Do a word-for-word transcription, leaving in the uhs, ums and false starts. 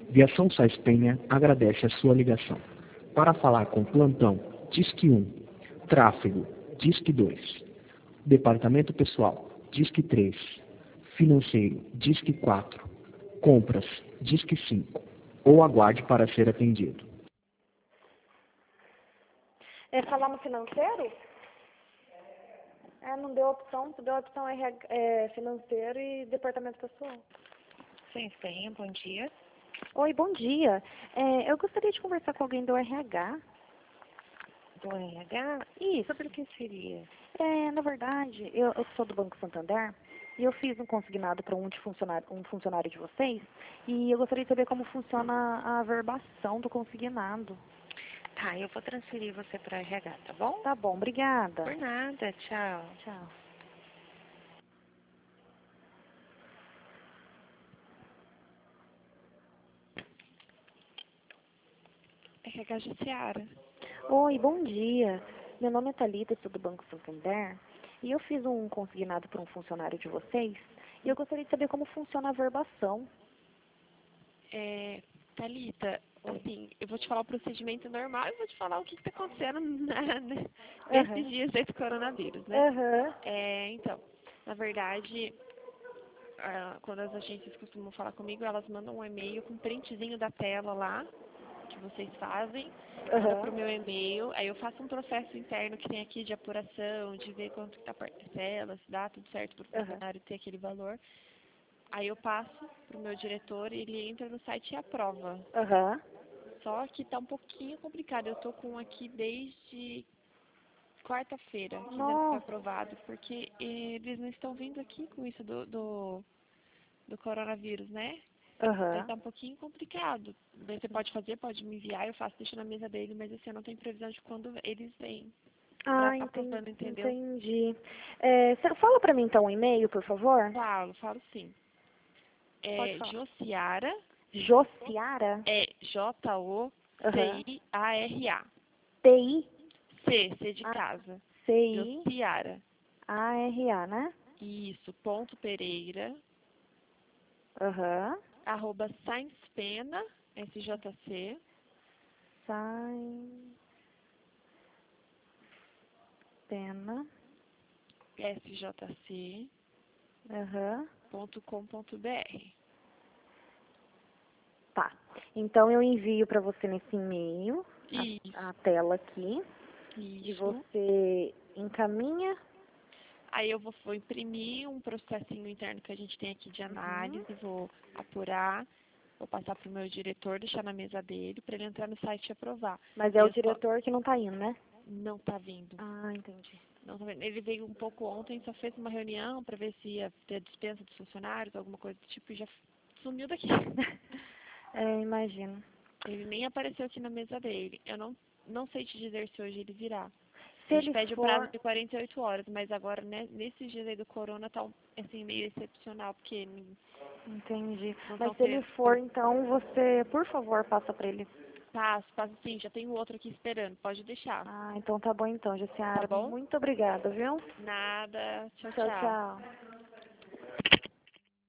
Viação Sais Penha agradece a sua ligação. Para falar com plantão, Disque um. Tráfego, Disque dois. Departamento Pessoal, Disque três. Financeiro, Disque quatro. Compras, Disque cinco. Ou aguarde para ser atendido. É falar no financeiro? É, não deu opção, deu opção é, é financeiro e departamento pessoal. Sim, Penha, bom dia. Oi, bom dia. É, eu gostaria de conversar com alguém do R H. Do R H? Isso. Sobre o que seria? É, na verdade, eu, eu sou do Banco Santander e eu fiz um consignado para um, de funcionário, um funcionário de vocês e eu gostaria de saber como funciona a averbação do consignado. Tá, eu vou transferir você para R H, tá bom? Tá bom, obrigada. Por nada, tchau. Tchau. R H Jussiara. Oi, bom dia. Meu nome é Thalita, sou do Banco Santander e eu fiz um consignado para um funcionário de vocês e eu gostaria de saber como funciona a averbação. É, Thalita, assim, eu vou te falar o procedimento normal e vou te falar o que está acontecendo na, né, nesses Uhum. dias desse coronavírus, né? Uhum. É, então, na verdade, ah, quando as agências costumam falar comigo, elas mandam um e-mail com um printzinho da tela lá, que vocês fazem, manda para o meu e-mail, aí eu faço um processo interno que tem aqui de apuração, de ver quanto está a parcela, se dá tudo certo para o Uhum. funcionário ter aquele valor. Aí eu passo para o meu diretor e ele entra no site e aprova. Uhum. Só que tá um pouquinho complicado. Eu tô com aqui desde quarta-feira, que ainda não foi aprovado, porque eles não estão vindo aqui com isso do, do, do coronavírus, né? Então Uhum. tá um pouquinho complicado. Você pode fazer, pode me enviar, eu faço, deixo na mesa dele, mas assim, eu não tenho previsão de quando eles vêm. Pra Ah, tá entendi. aprovando, entendeu? entendi. É, cê fala para mim então o e-mail, por favor. Falo, falo sim. Pode É falar. Jociara, Jociara? é J O C Uhum. I A R A. T I C, C de A casa. C I Jociara. A R A, né? Isso, ponto Pereira, Aham. arroba Sainspena, S J C, Sai pena. S J C, Aham. ponto com ponto B R. Tá. Então eu envio para você nesse e-mail Isso, a, a tela aqui e isso. você encaminha. Aí eu vou, vou imprimir um processinho interno que a gente tem aqui de Uhum. análise, vou apurar, vou passar para o meu diretor, deixar na mesa dele, para ele entrar no site e aprovar. Mas é Eu o só- diretor que não tá indo, né? Não tá vindo. Ah, entendi. Não tá vendo. Ele veio um pouco ontem, só fez uma reunião para ver se ia ter dispensa dos funcionários, alguma coisa do tipo, e já sumiu daqui. É, imagino. Ele nem apareceu aqui na mesa dele. Eu não, não sei te dizer se hoje ele virá. Se A gente ele pede o prazo for, de quarenta e oito horas, mas agora, né, nesses dias aí do corona, tá um, assim, meio excepcional, porque não entendi. não Mas estão se ele tendo. for, então você, por favor, passa para ele. Passo, passo sim, já tem outro aqui esperando, pode deixar. Ah, então tá bom então, Tá Jaciara. bom? Muito obrigada, viu? Nada, tchau, Tchau, tchau. tchau.